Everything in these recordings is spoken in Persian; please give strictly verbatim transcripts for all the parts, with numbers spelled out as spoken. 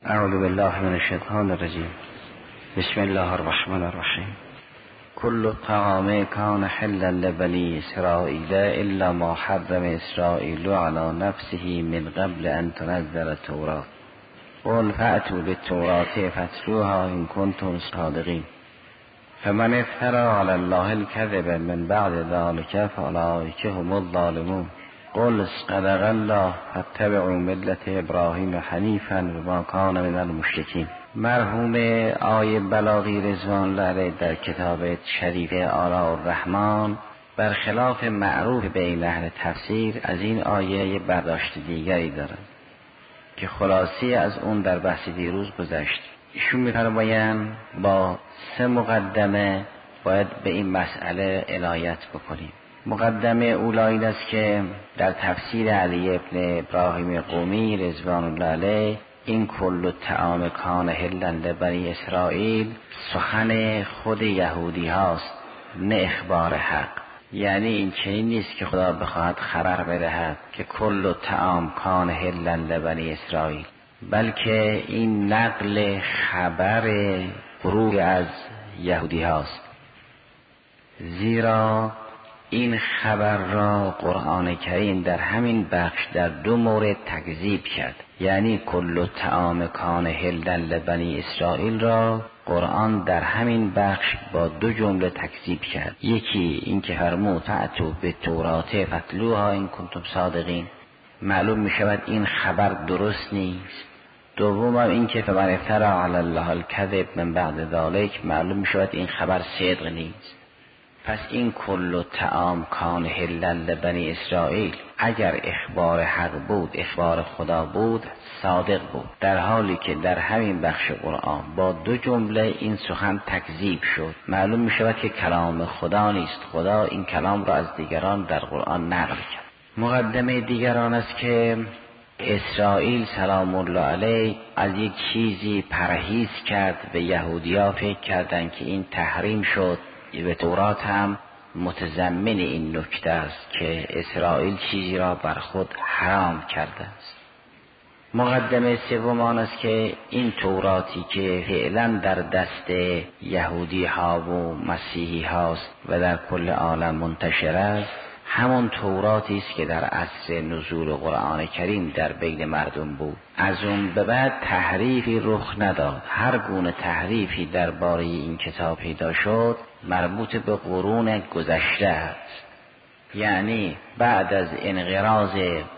اعوذ بالله من الشیطان الرجیم. بسم الله الرحمن الرحیم. کل طعام کان حلا لبنی اسرائیل الا ما حرم اسرائیل علی نفسه من قبل ان تنزل التوراة قل فأتوا بالتوراة فاتلوها ان کنتم صادقین فمن افترى علی الله الكذب من بعد ذلك فاولئک هم الظالمون قل صدق الله فاتبعوا ملت ابراهیم حنیفا وما کان من المشرکین. مرحوم آیه بلاغی رضوان الله علیه در کتاب شریف آراء الرحمن برخلاف معروف بین اهل تفسیر از این آیه یه برداشت دیگری دارند که خلاصی از اون در بحث دیروز گذشت. ایشون می‌فرمایند با سه مقدمه باید به این مسئله عنایت بکنیم. مقدمه اولی این است که در تفسیر علی ابن ابراهیم قمی رضوان الله علیه این کل طعام کان حلا لبنی اسرائیل سخن خود یهودی هاست، نه اخبار حق. یعنی این چنین نیست که خدا بخواهد خبر بدهد که کل طعام کان حلا لبنی اسرائیل، بلکه این نقل خبر روی از یهودی هاست، زیرا این خبر را قرآن کریم در همین بخش در دو مورد تکذیب کرد. یعنی کل طعام کان حلا لبنی اسرائیل را قرآن در همین بخش با دو جمله تکذیب کرد. یکی این که فرمود فأتوا بالتوراة فاتلوها ان کنتم صادقین، معلوم می شود این خبر درست نیست. دوم این که فمن افتری علی الله الکذب من بعد ذلک، معلوم می شود این خبر صدق نیست. پس این کل طعام کان حلا لبنی اسرائیل اگر اخبار حق بود، اخبار خدا بود، صادق بود، در حالی که در همین بخش قرآن با دو جمله این سخن تکذیب شد، معلوم می شود که کلام خدا نیست. خدا این کلام را از دیگران در قرآن نقل کرد. مقدمه دیگران است که اسرائیل سلام الله علیه از یک چیزی پرهیز کرد. به یهودیا فکر کردند که این تحریم شد. به تورات هم متضمن این نکته است که اسرائیل چیزی را بر خود حرام کرده است. مقدمه سوم آن است که این توراتی که فعلا در دست یهودی ها و مسیحی هاست و در کل عالم منتشر است، همون توراتی است که در عصر نزول قرآن کریم در بین مردم بود. از اون به بعد تحریفی رخ نداد. هر گونه تحریفی درباره این کتاب پیدا شد مربوط به قرون گذشته است. یعنی بعد از انقراض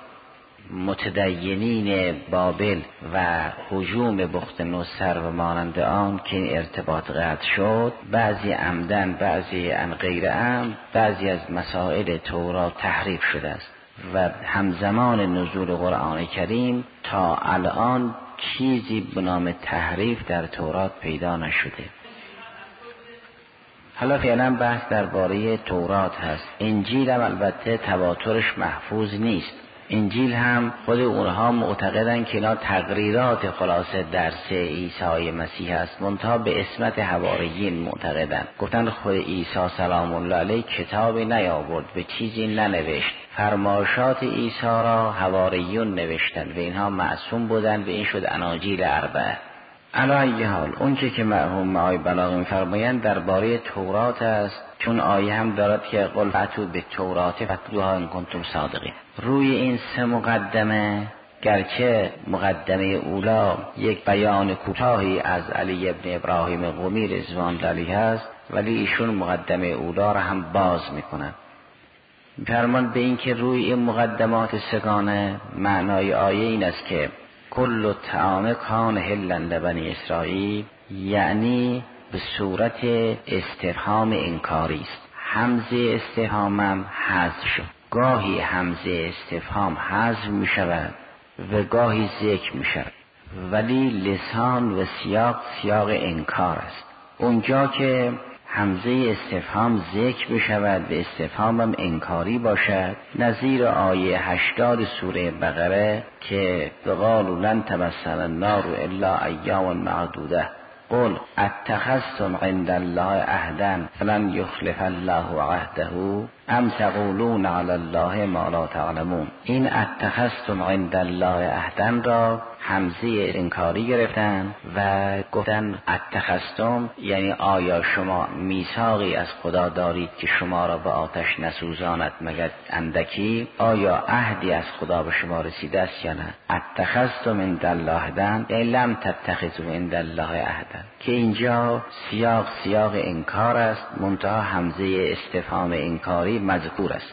متدینین بابل و هجوم بخت نصر و مانند آن که این ارتباط قطع شد، بعضی عمدن بعضی عن غیر عمد بعضی از مسائل تورات تحریف شده است و همزمان نزول قرآن کریم تا الان چیزی به نام تحریف در تورات پیدا نشده. حالا فعلا بحث درباره تورات هست. انجیل هم البته تواترش محفوظ نیست. انجیل هم خود اونها معتقدن که اینا تقریرات خلاصه درس عیسی مسیح است، منتها به اسمت حواریین معتقدن. گفتن خود عیسی سلام الله علیه کتابی نیاورد، به چیزی ننوشت، فرمایشات عیسی را حواریون نوشتن و اینها معصوم بودن و این شد اناجیل اربعه. علی ای حال اون که که مرحوم آیه بلاغی می‌فرمایند درباره تورات است، چون آیه هم دارد که قل فأتوا بالتوراة فاتلوها ان کنتم صادقین. روی این سه مقدمه، گرچه مقدمه اولا یک بیان کوتاهی از علی ابن ابراهیم قمی رضوان الله علیه است، ولی ایشون مقدمه اولا را هم باز میکنند. فرمان به این که روی این مقدمات سگانه معنای آیه این است که کل طعام کان حلا لبنی اسرائیل، یعنی به صورت استفهام انکاری است. همزه استفهام هم حذف شد. گاهی همزه استفهام حذف می شود و گاهی ذکر می شود، ولی لسان و سیاق سیاق انکار است. اونجا که همزه استفهام ذکر بشود و استفهام هم انکاری باشد، نظیر آیه هشتاد سوره بقره که قالوا لن تمسنا النار الا ایاما معدوده قل اتخذتم عند الله عهدا فلن یخلف الله عهده ام تقولون علی الله ما لا تعلمون. این اتخذتم عند الله عهدا را همزه انکاری گرفتن و گفتن اتخذتم، یعنی آیا شما میثاقی از خدا دارید که شما را به آتش نسوزاند مگر اندکی؟ آیا عهدی از خدا به شما رسیده است یا نه؟ اتخذتم عند الله عهدا، یعنی لم تتخذوا عند الله عهدا، که اینجا سیاق سیاق انکار است، منتها همزه استفهام انکاری مذکور است.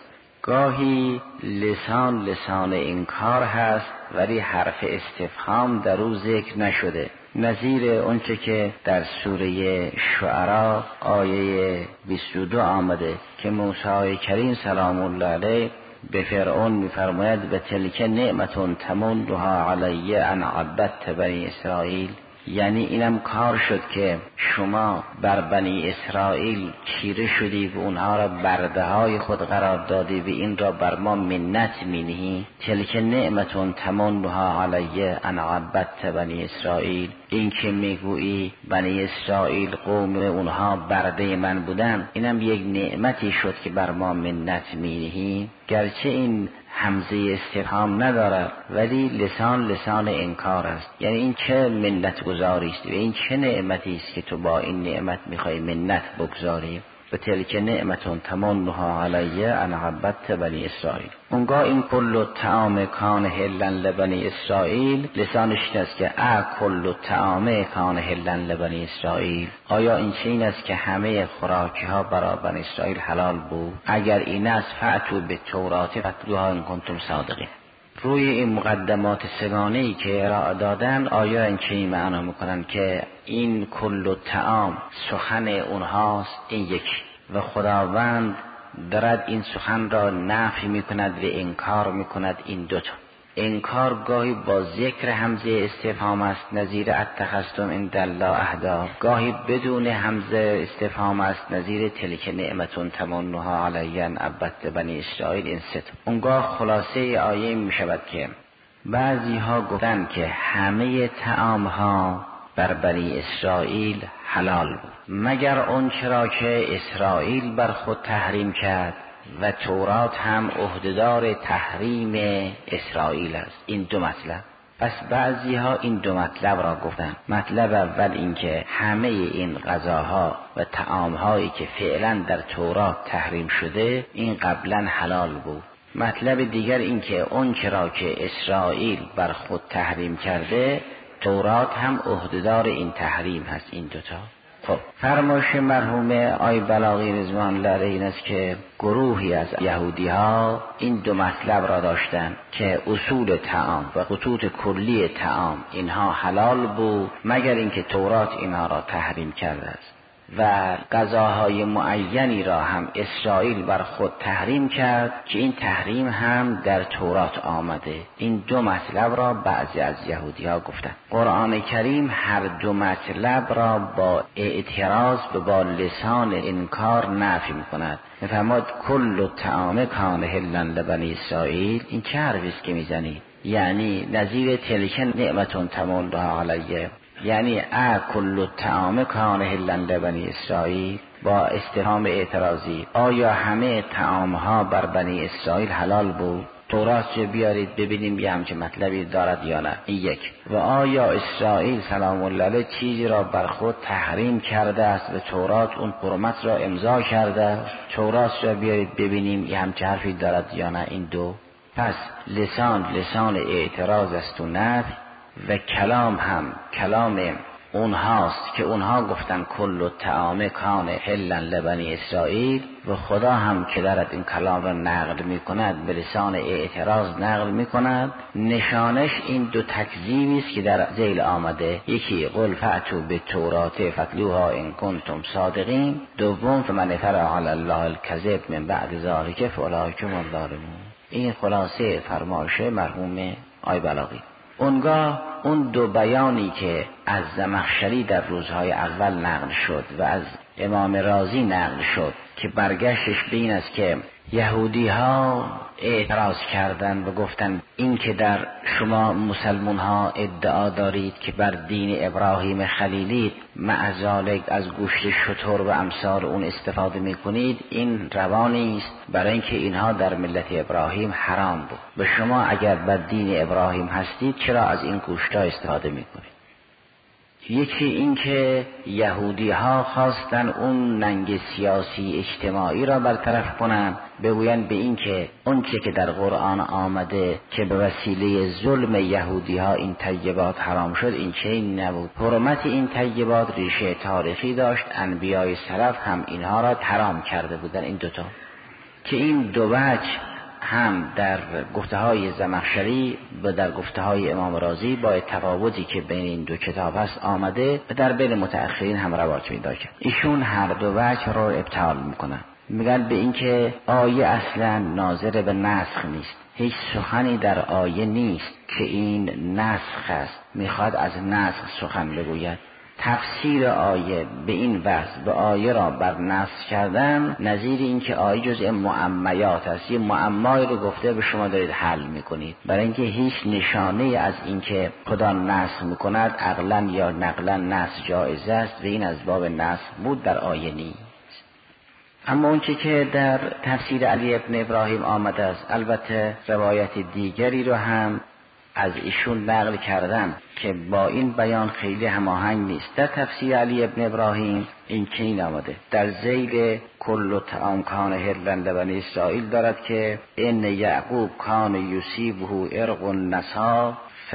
گاهی لسان لسان انکار هست ولی حرف استفهام در او ذکر نشده، نظیر اونچه که در سوره شعراء آیه بیست و دو آمده که موسی کریم سلام الله علیه به فرعون می‌فرماید و تلک نعمت تمنها علی ان عبدت بنی اسرائیل، یعنی اینم کار شد که شما بر بنی اسرائیل چیره شدی و اونها را برده های خود قرار دادی و این را بر ما منت مینهی. تلک نعمتون تمنها علی ان عبدت بنی اسرائیل، این که میگویی بنی اسرائیل قوم اونها برده من بودن، اینم یک نعمتی شد که بر ما منت مینهی. گرچه این همزه استفهام ندارد ولی لسان لسان انکار است، یعنی این چه منت گذاری است و این چه نعمتی است که تو با این نعمت میخوای منت بگذاری. و تلک نعمتون تمنها علی ان عبدت بنی اسرائیل. اونگاه این کل الطعام کان حلا لبنی اسرائیل لسانش است که ا کل الطعام کان حلا لبنی اسرائیل، آیا این چین است که همه خوراکی ها برای بنی اسرائیل حلال بود؟ اگر این است فأتوا بالتوراة فاتلوها ان کنتم صادقین. روی این مقدمات سگانه‌ای که ارائه دادن آیا این چنین معنا میکنن که این کل الطعام سخن اونهاست، این یک، و خداوند دارد این سخن را نفی میکند و انکار میکند این دوتا. انکار گاهی با ذکر همزه استفهام است نظیر اتخذتم عند الله عهدا، گاهی بدون همزه استفهام است نظیر تلک نعمتون تمنها علی ان عبدت بنی اسرائیل. این ست اونگاه خلاصه آیه می شود که بعضی ها گفتن که همه طعام ها بر بنی اسرائیل حلال بود مگر اون چرا که اسرائیل بر خود تحریم کرد و تورات هم عهدهدار تحریم اسرائیل است. این دو مطلب. پس بعضی ها این دو مطلب را گفتن. مطلب اول این که همه این غذاها و طعامهایی که فعلا در تورات تحریم شده این قبلا حلال بود. مطلب دیگر این که اون چرا که اسرائیل بر خود تحریم کرده تورات هم عهدهدار این تحریم هست. این دوتا. خب فرمایش مرحوم آی بلاغی رضوان الله علیه این است که گروهی از یهودی ها این دو مطلب را داشتن که اصول طعام و خطوط کلی طعام اینها حلال بود مگر اینکه تورات اینها را تحریم کرده است، و غذاهای معینی را هم اسرائیل بر خود تحریم کرد که این تحریم هم در تورات آمده. این دو مطلب را بعضی از یهودی ها گفتن. قرآن کریم هر دو مطلب را با اعتراض به با لسان انکار نفی می‌کند. می‌فرماید کل الطعام کان حلا لبنی اسرائیل، این چه حرفی است که میزنید؟ یعنی نظیر تلک نعمتون تمنها علیه، یعنی ا کل الطعام کان حلا لبنی اسرائیل با استفهام اعتراضی، آیا همه طعام ها بر بنی اسرائیل حلال بود؟ تورات چه بیارید ببینیم یه همچه مطلبی دارد یا نه. این یک. و آیا اسرائیل سلام الله علیه چیزی را بر خود تحریم کرده است و تورات اون حرمت را امضا کرده؟ تورات را بیارید ببینیم یه همچه حرفی دارد یا نه. این دو. پس لسان لسان اعتراض است و نفی، و کلام هم کلام اونهاست که اونها گفتن کل الطعام کان حلا لبنی اسرائیل، و خدا هم که دارد این کلام را نقل می کند به لسان اعتراض نقل می کند. نشانش این دو تکذیبی است که در ذیل آمده. یکی قل فأتوا بالتوراة فاتلوها ان کنتم صادقین، دوم فمن افتری علی الله الکذب من بعد ذلک فاولئک هم الظالمون. این خلاصه فرمایش مرحوم آی بلاغی. اونگاه اون دو بیانی که از زمخشری در روزهای اول نقل شد و از امام رازی نقل شد که برگشتش به این است که یهودی ها اعتراض کردن و گفتن این که در شما مسلمون ها ادعا دارید که بر دین ابراهیم خلیلید، معذالک از گوشت شتر و امثال اون استفاده میکنید، این روا نیست، برای اینکه اینها در ملت ابراهیم حرام بود. به شما اگر بر دین ابراهیم هستید چرا از این گوشت ها استفاده میکنید؟ یکی این که یهودی ها خواستن اون ننگ سیاسی اجتماعی را برطرف کنن، بگوین به این که اون چه که در قرآن آمده که به وسیله ظلم یهودی ها این طیبات حرام شد، این چه نبود. حرمت این طیبات ریشه تاریخی داشت، انبیای سلف هم اینها را حرام کرده بودن. این دوتا که این دو وجه هم در گفته های زمخشری و در گفته های امام رازی با تفاوتی که بین این دو کتاب هست آمده و در بین متأخرین هم روایت می داشت. ایشون هر دو وجه رو ابطال میکنن، میگن به این که آیه اصلا ناظر به نسخ نیست، هیچ سخنی در آیه نیست که این نسخ است، میخواد از نسخ سخن بگوید. تفسیر آیه به این وجه به آیه را بر نسخ کردن نظیر این که آیه جزء معمیات است، یه معمایی رو گفته به شما دارید حل میکنید، برای اینکه هیچ نشانه از این که خدا نسخ میکند عقلا یا نقلا نسخ جایز است و این از باب نسخ بود در آیه نیست. اما اون چه که در تفسیر علی ابن ابراهیم آمده است، البته روایت دیگری رو هم از ایشون نقل کردن که با این بیان خیلی هماهنگ نیست. در تفسیر علی ابن ابراهیم این چنین آمده، در ذیل کل طعام کان حلا لبنی اسرائیل دارد که ان یعقوب کان یصیبه عرق النسا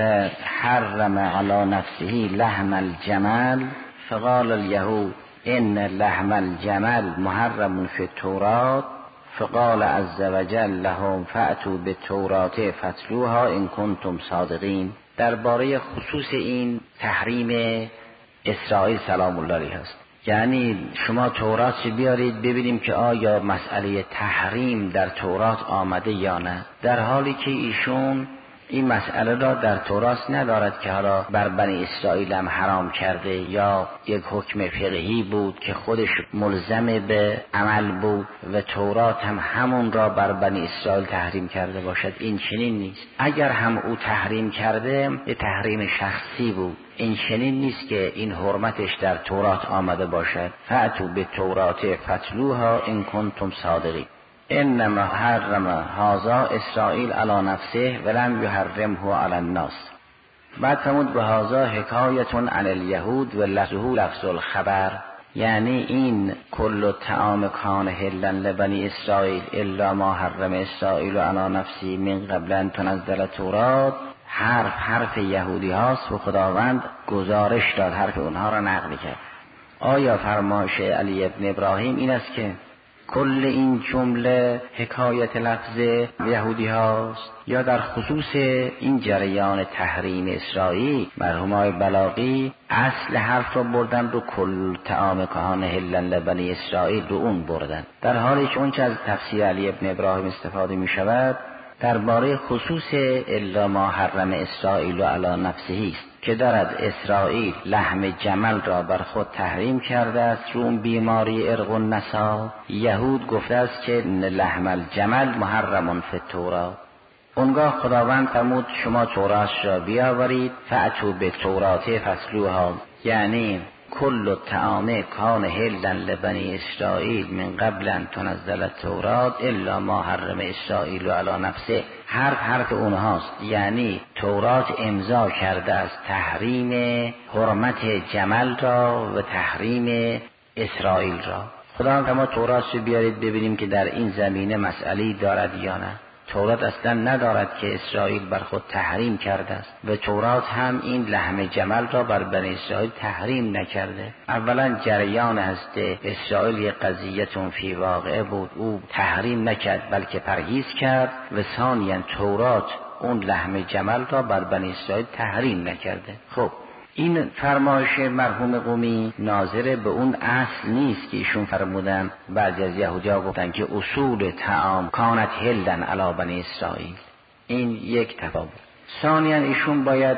فحرم علی نفسه لحم الجمل فقال الیهود ان لحم الجمل محرم فی التوراة فقال عز وجل لهم فأتوا بالتوراة فاتلوها ان کنتم صادقین. درباره خصوص این تحریم اسرائیل سلام الله علیه است، یعنی شما تورات بیارید ببینیم که آیا مسئله تحریم در تورات آمده یا نه، در حالی که ایشون این مسئله را در تورات ندارد که حالا بر بنی اسرائیل هم حرام کرده یا یک حکم فقهی بود که خودش ملزم به عمل بود و تورات هم همون را بر بنی اسرائیل تحریم کرده باشد. این چنین نیست. اگر هم او تحریم کرده یه تحریم شخصی بود، این چنین نیست که این حرمتش در تورات آمده باشد. فأتوا بالتوراة فاتلوها ان کنتم صادقین. انما حرم هذا اسرائیل علی نفسه ولم یحرمه علی الناس. بعد فرمود به هذا حکایتون عن الیهود و لفظه لفظ الخبر، یعنی این کل طعام کان حلا لبنی اسرائیل الا ما حرم اسرائیل علی نفسی من قبل ان تنزل التوراة، حرف حرف یهودی هاست و خداوند گزارش داد، حرف اونها را نقل کرد. آیا فرمایش علی ابن ابراهیم این است که کل این جمله حکایت لفظ یهودی هاست، یا در خصوص این جریان تحریم اسرائیل مرحومای بلاغی اصل حرف رو بردن رو کل طعام کان حلا لبنی اسرائیل رو اون بردن، در حالی که اون چه از تفسیر علی ابن ابراهیم استفاده می شود درباره خصوص الا ما حرم اسرائیل علی نفسه است که دارد اسرائیل لحم جمل را بر خود تحریم کرده است رو اون بیماری عرق النسا. یهود گفته است که لحم الجمل محرم فی التوراة. اونگاه خداوند فرمود شما تورات را بیاورید، فأتوا بالتوراة فاتلوها، یعنی کل الطعام کان حلا لبنی اسرائیل من قبل ان تنزل التوراة الا ما حرم اسرائیل علی نفسه. حرف حرف اونهاست، یعنی تورات امضا کرده از تحریم حرمت جمل را و تحریم اسرائیل را. خدا هم ما تورات رو بیارید ببینیم که در این زمینه مسئله دارد یا نه. تورات اصلا ندارد که اسرائیل بر خود تحریم کرده است و تورات هم این لحم جمل را بر بنی اسرائیل تحریم نکرده. اولا جریان هست اسرائیل یک قضیتون فی واقعه بود، او تحریم نکرد بلکه پرهیز کرد، و ثانیا تورات اون لحم جمل را بر بنی اسرائیل تحریم نکرده. خب این فرمایش مرحوم قمی ناظر به اون اصل نیست که ایشون فرمودن. بعضی از یهودی‌ها گفتن که اصول طعام کانت حلا علی بنی اسرائیل. این یک تفاوت. ثانیا ایشون باید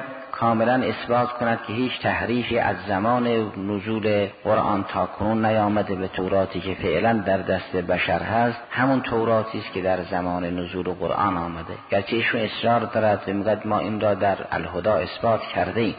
کاملا اثبات کند که هیچ تحریفی از زمان نزول قرآن تا کنون نیامده به توراتی که فعلا در دست بشر هست، همون توراتی است که در زمان نزول قرآن آمده. گرچه ایشون اصرار دارد و میگوید ما این را در الهدی اثبات کرده ایم.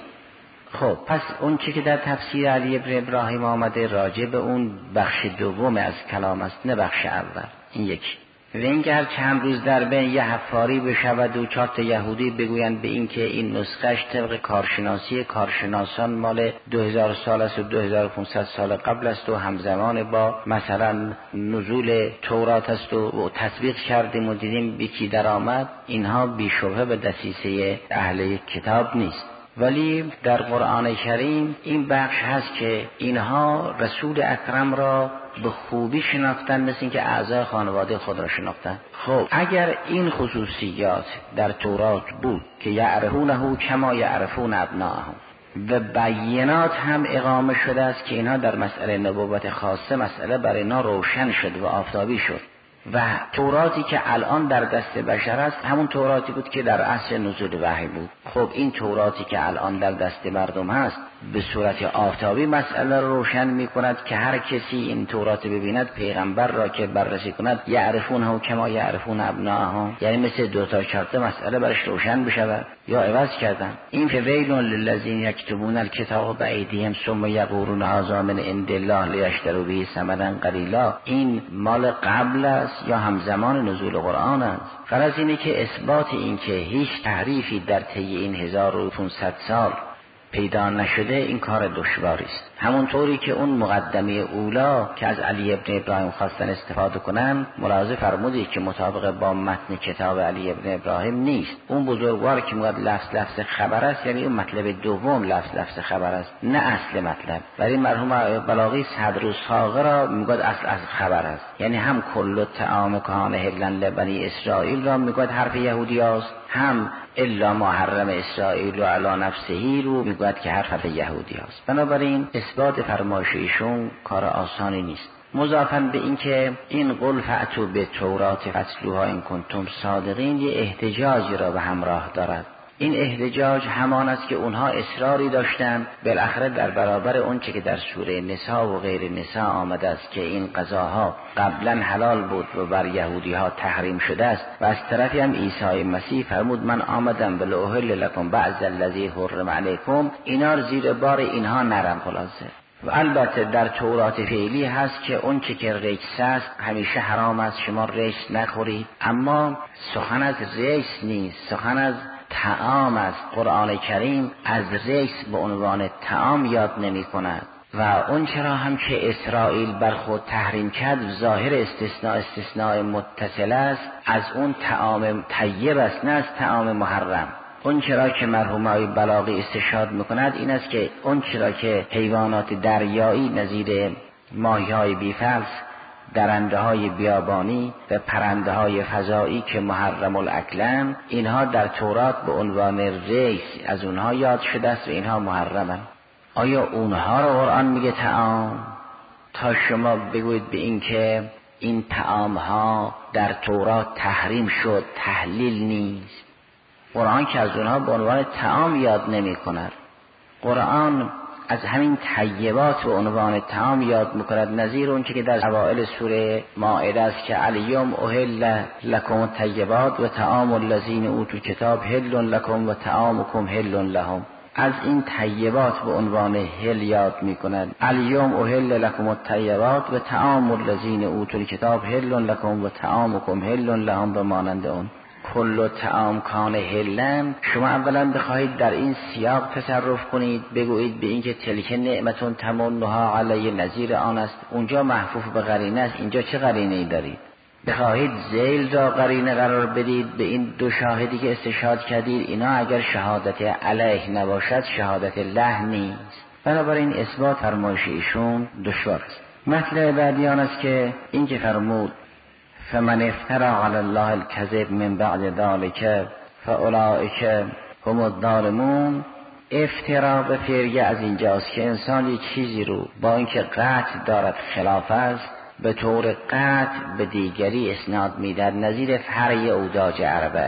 خب پس اون چی که در تفسیر علی ابن ابراهیم آمده راجع به اون بخش دوم از کلام است، نه بخش اول. این یکی. و اینکه هر چند روز در بین یه حفاری بشود و چهار تا یهودی بگویند به این که این نسخهش طبق کارشناسی کارشناسان مال دو هزار سال است و دو هزار و پانصد سال قبل است و همزمان با مثلا نزول تورات است و تطبیق کردیم و دیدیم یکی در آمد، اینها بیشبه به دسیسه اهل کتاب نیست. ولی در قرآن کریم این بخش هست که اینها رسول اکرم را به خوبی شناختن، مثل این که اعضای خانواده خود را شناختن. خب اگر این خصوصیات در تورات بود که یعرفونه کما یعرفون ابناءهم و بینات هم اقامه شده است که اینها در مسئله نبوت خاصه مسئله برای اینا روشن شد و آفتابی شد و توراتی که الان در دست بشر است همون توراتی بود که در عصر نزول وحی بود. خب این توراتی که الان در دست مردم هست به صورت آفتابی مسئله رو روشن می کند که هر کسی این تورات ببیند پیغمبر را که بررسی کند یعرفونه کما یعرفون ابناءهم، یعنی مثل دو تا چهار تا مسئله برش روشن بشود یا عوض کردن. این فویل للذین یکتبون الکتاب بایدیهم ثم یقولون هذا من عند الله لیشتروا به ثمنا قلیلا، این مال قبل است یا همزمان نزول قرآن است. غرض اینه که اثبات این که هیچ تحریفی در طی این هزار و پانصد سال پیدا نشده این کار دشواری است. همونطوری که اون مقدمه اولا که از علی ابن ابراهیم خواستن استفاده کنن، ملاحظه فرمودید که مطابق با متن کتاب علی ابن ابراهیم نیست. اون بزرگوار که میگه لفظ لفظ خبر است، یعنی اون مطلب دوم لفظ لفظ خبر است نه اصل مطلب. ولی مرحوم بلاغی صدر الصاغه را میگه اصل از خبر است، یعنی هم کل طعام کان حلا لبنی اسرائیل را میگه حرف یهودی است، هم الا ما حرم اسرائیل و علی نفسه رو میگوید که حرف یهودی است. بنابراین اثبات فرمایش ایشون کار آسانی نیست. مضافاً به این که این قل فأتوا به تورات فاتلوها این کنتم صادقین یه احتجاجی را به همراه دارد. این احتجاج همان است که اونها اصراری داشتند بالاخره در برابر اون چه که در سوره نساء و غیر نساء آمده است که این غذاها قبلا حلال بود و بر یهودی ها تحریم شده است و از طرفی هم عیسی مسیح فرمود من آمدم بلاحل لکم بعض الذی حرم علیکم، اینا زیر بار اینها نرم خلاصه. و البته در تورات فعلی هست که اون چه که رجس است همیشه حرام است، شما رجس نخورید، اما سخن از رجس نیست، سخن از طعام است. قرآن کریم از رجس به عنوان طعام یاد نمی کند و اون چرا هم که اسرائیل بر خود تحریم کرد ظاهر استثناء استثناء متصل است، از اون طعام طیب است نه از طعام محرم. اون چرا که مرحوم آقای بلاغی استشهاد میکند این است که اون چرا که حیوانات دریایی نظیر ماهی‌های بیفلس، درنده های بیابانی و پرنده های فضایی که محرم الاکلن، اینها در تورات به عنوان ریس از اونها یاد شده است و اینها محرمن. آیا اونها رو قرآن میگه طعام؟ تا شما بگوید به این که این طعام ها در تورات تحریم شد، تحلیل نیست. قرآن که از اونها به عنوان طعام یاد نمی کند. قرآن از همین طیبات به عنوان طعام یاد میکند، نظیر اون که در اوائل سوره مائده است که الیوم احل لکم الطیبات و طعام الذین اوتوا الکتاب حل لکم و طعامکم حل لهم. از این طیبات به عنوان حل یاد میکند. الیوم احل لکم الطیبات و طعام الذین اوتوا الکتاب حل لکم و طعامکم حل لهم به مانند اون. کل طعام کان حلن، شما اولا بخواهید در این سیاق تصرف کنید، بگویید به اینکه تلک نعمتون تمنها علی نظیر آن است، اونجا محفوف به قرینه است، اینجا چه قرینه‌ای دارید؟ بخواهید ذیل را قرینه قرار بدید به این دو شاهدی که استشهاد کردید، اینا اگر شهادت علیه نباشد شهادت له نیست. بنابراین اثبات فرمایش ایشون دشوار است. مطلب بعدی آن است که این که فرمود فمن افترى علی الله الکذب من بعد ذلک فاولئک هم الظالمون. افترا به فعل از اینجاست که انسان یک چیزی رو با اینکه قطع دارد خلاف است به طور قطع به دیگری اسناد میدهد، نظیر فرع اوداج عربه.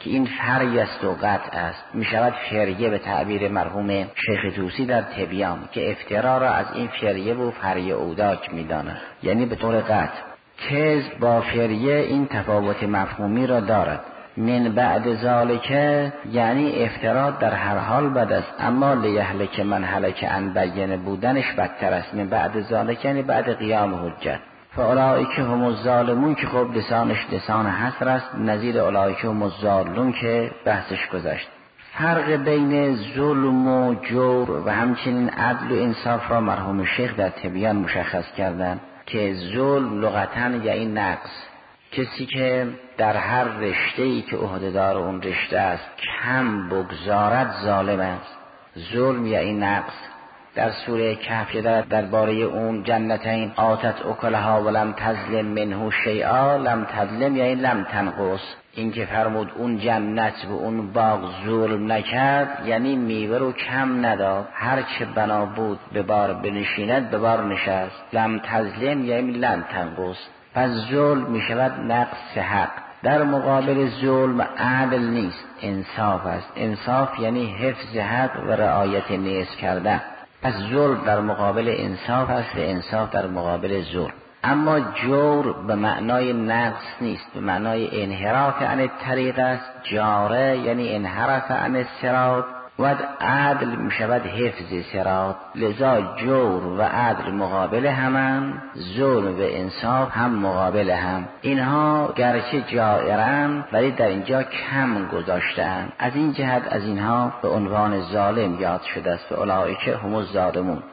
که این فری است و قطع است. می شود فریه به تعبیر مرحوم شیخ طوسی در تبیان که افترا را از این فریه و فری اوداک می داند، یعنی به طور قطع. کذب با فریه این تفاوت مفهومی را دارد. من بعد ذالکه یعنی افترا در هر حال بد است، اما لیهلک من هلک عن بینه بودنش بدتر است. من بعد ذالکه یعنی بعد قیام حجت. فاولئک هم الظالمون که خب لسانش لسان حصر است، نظیر اولئک هم الضالون که بحثش گذشت. فرق بین ظلم و جور و همچنین عدل و انصاف را مرحوم شیخ در تبیان مشخص کردند که ظلم لغتاً یعنی نقص. کسی که در هر رشته‌ای که عهده‌دار اون رشته است کم بگذارد ظالم است. ظلم یعنی نقص. در سوره کهف در درباره اون جنتین آتت اکلها ولم تظلم منه شیئا، لم تظلم یعنی لم تنقص. این که فرمود اون جنت و اون باغ ظلم نکرد یعنی میوه رو کم نداد، هر چه بنا بود به بار بنشیند به بار نشست. لم تظلم یعنی لم تنقص. پس ظلم می شود نقص حق. در مقابل ظلم عدل نیست، انصاف است. انصاف یعنی حفظ حق و رعایت نیز کردن. پس ظلم در مقابل انصاف است و انصاف در مقابل ظلم. اما جور به معنای نقص نیست، به معنای انحراف عن الطریق است. جاره یعنی انحراف عن الصراط و عدل می شود حفظ صراط. لذا جور و عدل مقابل هم، ظلم و انصاف هم مقابل هم. اینها گرچه جائرن ولی در اینجا کم گذاشتن. از این جهت از اینها به عنوان ظالم یاد شده است و اولئک هم الظالمون.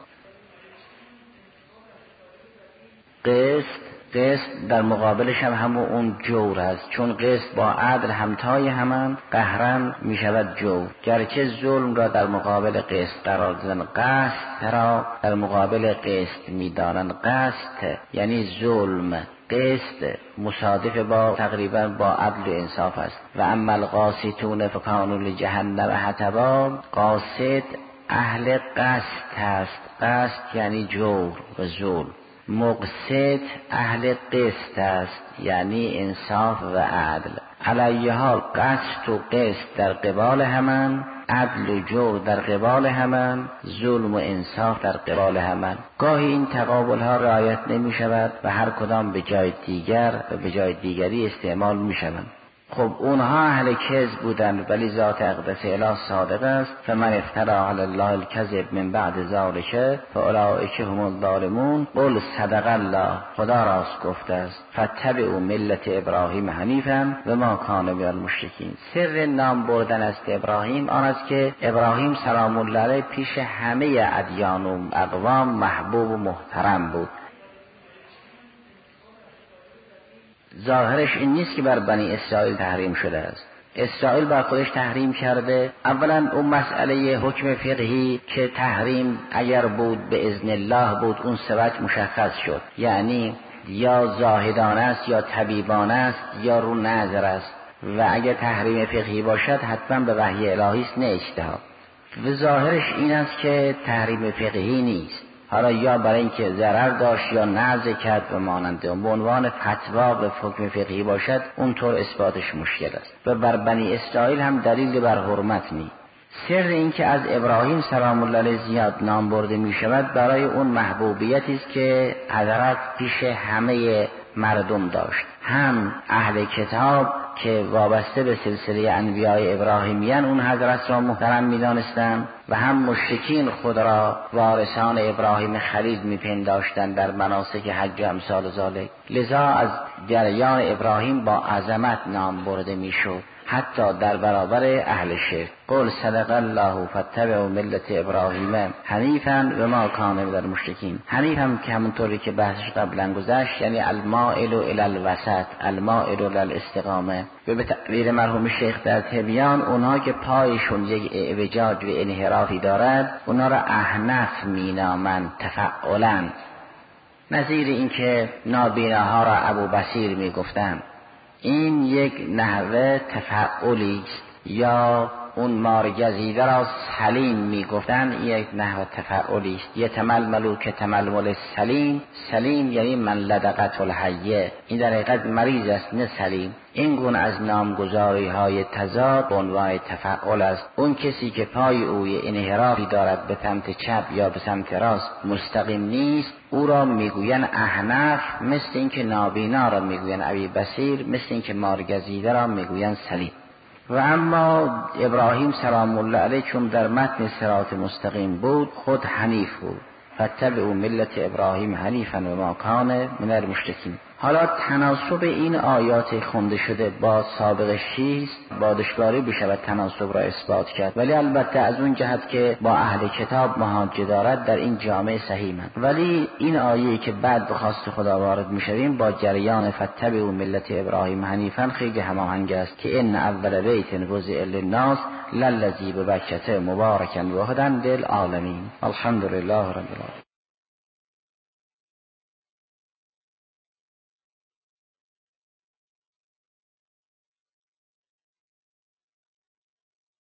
قسط قسط در مقابلش هم همون اون جور هست، چون قسط با عدل همتای همان قهرن می شود جور. گرچه ظلم را در مقابل قسط قرار دادن، قسط را در مقابل قسط می دانن. قسط یعنی ظلم، قسط مصادف با تقریبا با عدل و انصاف است. و اما القاسطون فکانوا لجهنم حطبا، قاسط اهل قسط هست. قسط یعنی جور و ظلم. مقسط اهل قسط است، یعنی انصاف و عدل. علیه حال قسط و قسط در قبال همان، عدل و جور در قبال همان، ظلم و انصاف در قبال همان. گاهی این تقابل ها رعایت نمی شود و هر کدام به جای دیگر و به جای دیگری استعمال می شوند. خب اونها اهل کذب بودن ولی ذات اقدس اله صادق است. فمن افتری علی الله الکذب من بعد ذلک فاولئک هم الظالمون. قل صدق الله، خدا راست گفته است. فاتبعوا ملت ابراهیم حنیفا و ما کان من المشرکین. سر نام بردن است ابراهیم آن است که ابراهیم سلام الله علیه پیش همه ادیان و اقوام محبوب و محترم بود. ظاهرش این نیست که بر بنی اسرائیل تحریم شده است. اسرائیل بر خودش تحریم کرده. اولا اون مسئله حکم فقهی که تحریم اگر بود به اذن الله بود، اون سبت مشخص شد، یعنی یا زاهدانه است یا طبیبانه است یا رو نظر است. و اگر تحریم فقهی باشد حتما به وحی الهی است نه اجتهاد. و ظاهرش این است که تحریم فقهی نیست، حالا یا برای اینکه ضرر داشت یا نزع کرد و مانند اون به عنوان فتوا به حکم فقهی باشد، اونطور اثباتش مشکل است. و بر بنی اسرائیل هم دلیل بر حرمت نیست. سر این که از ابراهیم سلام الله علیه زیاد نام برده می شود برای اون محبوبیتی است که حضرت پیش همه مردم داشت، هم اهل کتاب که وابسته به سلسله انبیاء ابراهیمیان اون حضرت را محترم می دانستند و هم مشرکین خود را وارثان ابراهیم خلیل می پنداشتند در مناسک حج و امثال ذالک. لذا از جریان ابراهیم با عظمت نام برده می شد، حتی در برابر اهل شرک. قل صدق الله فاتبعوا ملت ابراهیم حنیفا و ما کان من المشرکین. حنیف هم که همونطوری که بحثش قبلا گذشت یعنی المائل الی الوسط، المائل الی الاستقامه. و به تعبیر مرحوم شیخ در تبیان، اونها که پایشون یک اعوجاج و انحرافی دارد اونها را احنف مینامند تفعلا. نظیر این که نابیناها را ابو بصیر میگفتند، این یک نحوه تفعلی است. یا اون مار گزیده را سلیم میگفتن، یک نحو تفعلی است. یتململو که تململ سلیم، سلیم یعنی من لدغت الحیه، این در حقیقت مریض است نه سلیم. این گونه از نامگذاری های تضاد به عنوان تفعل است. اون کسی که پای اوی انحرافی دارد به سمت چپ یا به سمت راست مستقیم نیست، او را میگوین احنف، مثل اینکه نابینا را میگوین ابی بصیر، مثل اینکه مارگزیده را میگوین سلیم. و اما ابراهیم سلام الله علیه چون در متن صراط مستقیم بود، خود حنیف بود. فاتبعوا ملت ابراهیم حنیفا و ما کان من المشرکین. حالا تناسب این آیات خونده شده با سابق چیست؟ بادشگاری بشود تناسب را اثبات کرد، ولی البته از اون جهت که با اهل کتاب محاجه دارد در این جامعه صحیح من. ولی این آیه‌ای که بعد به خواست خدا وارد میشویم با جریان فاتبعوا ملت ابراهیم حنیفا خیلی هماهنگ است که ان اول بیت وضع للناس للذی ببکة مبارکا و هدی للعالمین. الحمدلله رب العالمین.